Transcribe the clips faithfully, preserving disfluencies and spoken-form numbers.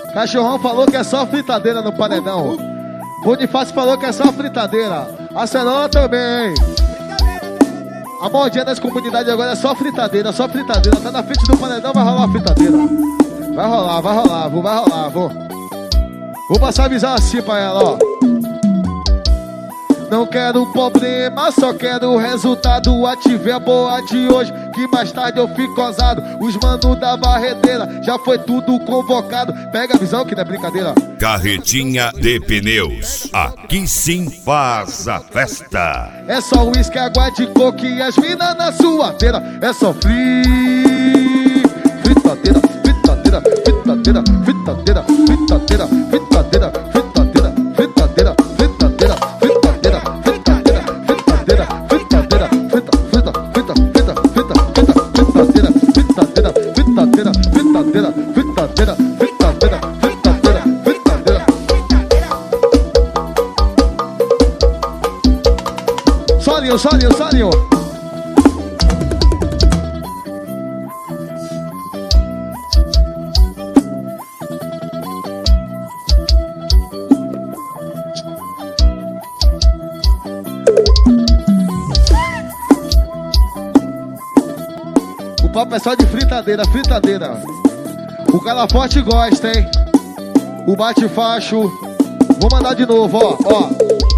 Cachorrão falou que é só fritadeira no paredão. Bonifácio falou que é só fritadeira. A cenoura também. A modinha das comunidades agora é só fritadeira, só fritadeira. Tá na frente do paredão, vai rolar fritadeira. Vai rolar, vai rolar, vou, vai rolar, vou. Vou passar a visão assim pra ela, ó. Não quero problema, só quero o resultado. Ative a boa de hoje, que mais tarde eu fico ousado. Os manos da barredeira, já foi tudo convocado. Pega a visão que não é brincadeira. Carretinha de pneus, aqui sim faz a festa. É só uísque, água de coco e as minas na suadeira. É só free, fritadeira, fritadeira, fritadeira, fritadeira, fritadeira, fritadeira, fritadeira, fritadeira, fritadeira, fritadeira, fritadeira, fritadeira, fritadeira, frita, frita, frita, frita, frita, fritadeira, fritadeira, fritadeira, fritadeira, fritadeira, fritadeira, fritadeira, fritadeira. Solinho, solinho, solinho. O papo é só de fritadeira, fritadeira. O cara forte gosta, hein? O bate-facho. Vou mandar de novo, ó, ó.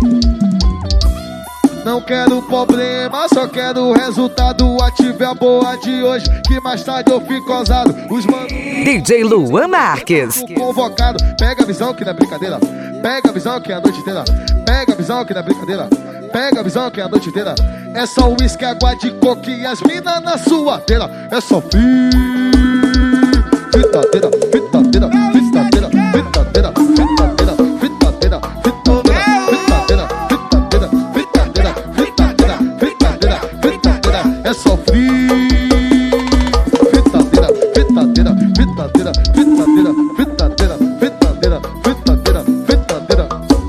Não quero problema, só quero o resultado. Ative a boa de hoje, que mais tarde eu fico ousado. Os manos D J Luan Marques. Convocado. Pega a visão que não é brincadeira. Pega a visão que é a noite inteira. Pega a visão que não é brincadeira. Pega a visão que é a noite inteira. É só uísque, água de coco e as minas na suadeira. É só free, fritadeira, fritadeira, fritadeira, fritadeira, fritadeira, fritadeira, fritadeira, fritadeira, fritadeira, fritadeira, fritadeira, fritadeira. É só free, fritadeira, fritadeira, fritadeira, fritadeira, fritadeira, fritadeira, fritadeira, fritadeira.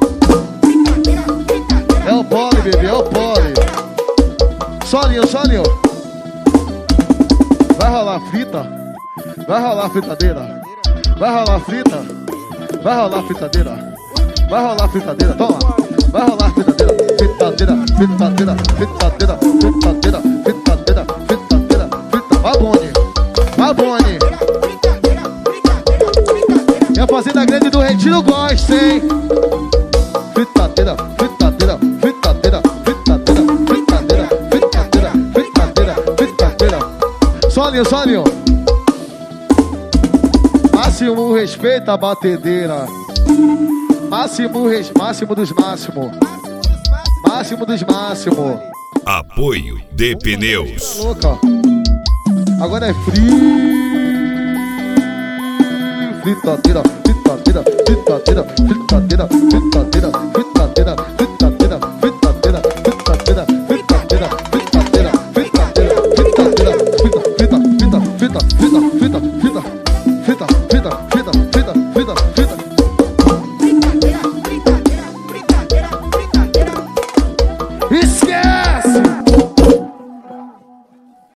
É o pole, bebê, é o pole. Solinho, solinho. Vai rolar frita. Vai rolar fritadeira. Vai rolar frita. Vai rolar fritadeira. Vai rolar fritadeira. Toma. Vai rolar fritadeira. Fritadeira, fritadeira, fritadeira, fritadeira, fritadeira, fritadeira, frita. Vai, Boni. Vai, Boni. E a fazenda grande do Retiro gosta, hein? Fritadeira, fritadeira, fritadeira, fritadeira, fritadeira, fritadeira, fritadeira, fritadeira. Solinho, solinho. Máximo respeito à batedeira. Máximo, res... máximo dos máximos. Máximo dos máximos. Apoio de pneus. Louca. Agora é free. Fritadeira, fritadeira, fritadeira, fritadeira, fritadeira, fritadeira, fritadeira, fritadeira, fritadeira, fritadeira, fritadeira, fritadeira, fritadeira, frita, frita, frita, frita, frita, frita, frita, frita, frita, frita, frita, frita, frita.